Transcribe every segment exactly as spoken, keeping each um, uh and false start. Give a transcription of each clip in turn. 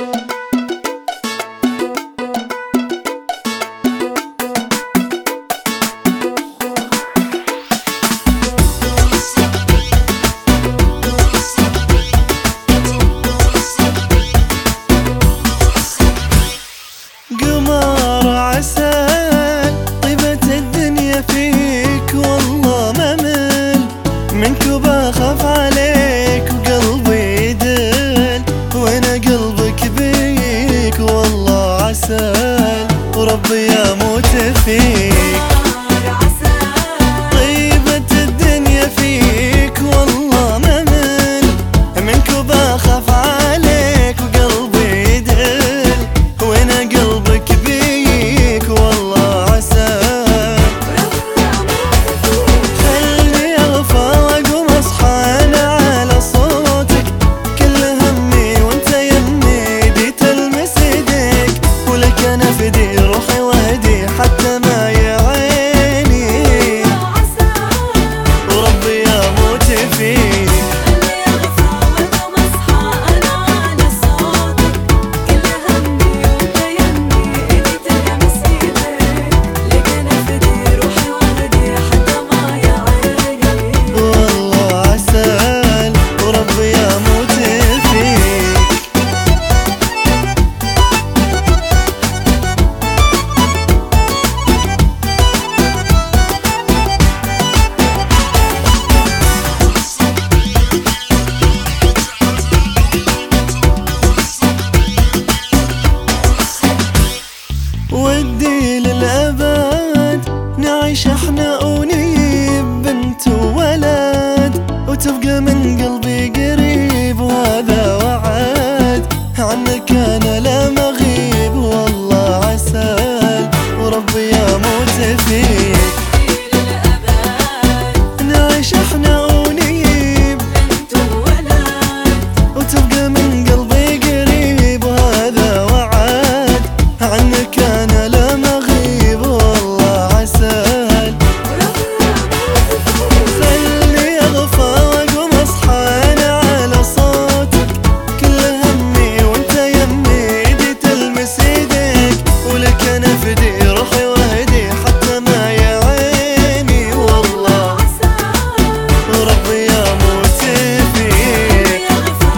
بخاف عليك وقلبي يدل، وانا قلبك بيك والله عسل، وربي اموت فيك. طيبة الدنيا فيك والله ما مل، منك وبخاف عليك وقلبي يدل، وانا قلبك بيك والله عسل. ودي للأبد نعيش احنا ونجيب بنت وولد، وتبقى من قلبي قريب وهذا وعد، عنك انا لا مغيب والله عسل، وربي اموت فيك. نعيش احنا ونجيب بنت وولد، وتبقى من قلبي قريب وهذا وعد، عنك انا لا مغيب والله عسل. خلي اغفى واقوم اصحى انا على صوتك، كل همي وانت يمي ايدي تلمس ايديك، ولك انا فدي روحي واهدي حتى ما يا عيني والله وربي اموت فيك.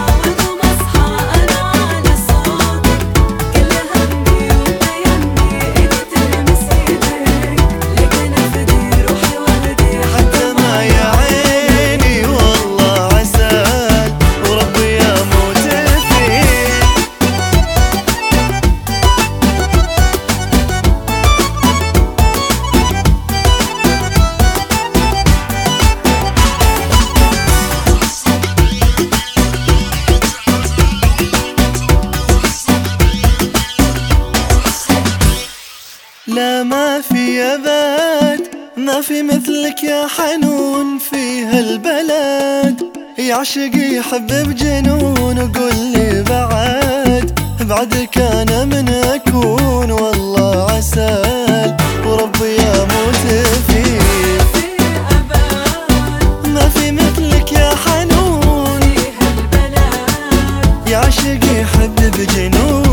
لا ما في أبد، ما في مثلك يا حنون في هالبلد، يعشق يحب بجنون وقول لي بعد، بعدك أنا من أكون والله عسل، وربي أموت فيك. ما في مثلك يا حنون في هالبلد، يعشق يحب بجنون